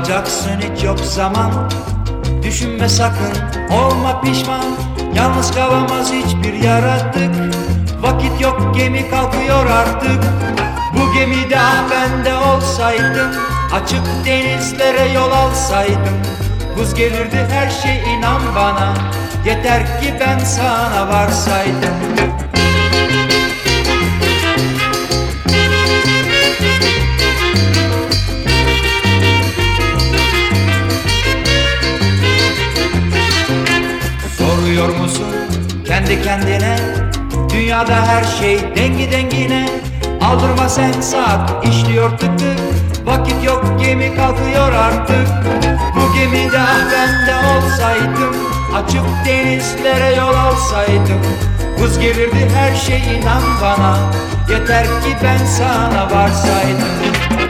kalacaksın, hiç yok zaman. Düşünme sakın, olma pişman. Yalnız kalamaz hiçbir yaratık. Vakit yok, gemi kalkıyor artık. Bu gemide ah ben de olsaydım, açık denizlere yol alsaydım. Buz gelirdi her şey, inan bana. Yeter ki ben sana varsaydım. Soruyor musun kendi kendine, dünyada her şey dengi dengine. Aldırma sen, saat işliyor tık tık. Vakit yok, gemi kalkıyor artık. Bu gemide ah ben de olsaydım, açık denizlere yol alsaydım. Buz gelirdi her şey, inan bana. Yeter ki ben sana varsaydım.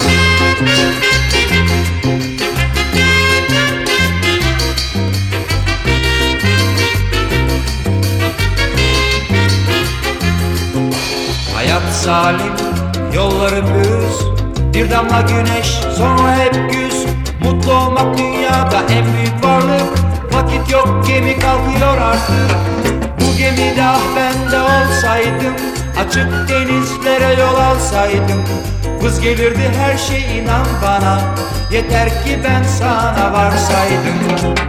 Hayat zalim, yolları düz. Bir damla güneş, sonra hep güz. Mutlu olmak dünyada en büyük varlık. Vakit yok, gemi kalkıyor artık. Bu gemide ah ben de olsaydım, açık denizlere yol alsaydım. Buz gelirdi her şey, inan bana. Yeter ki ben sana varsaydım.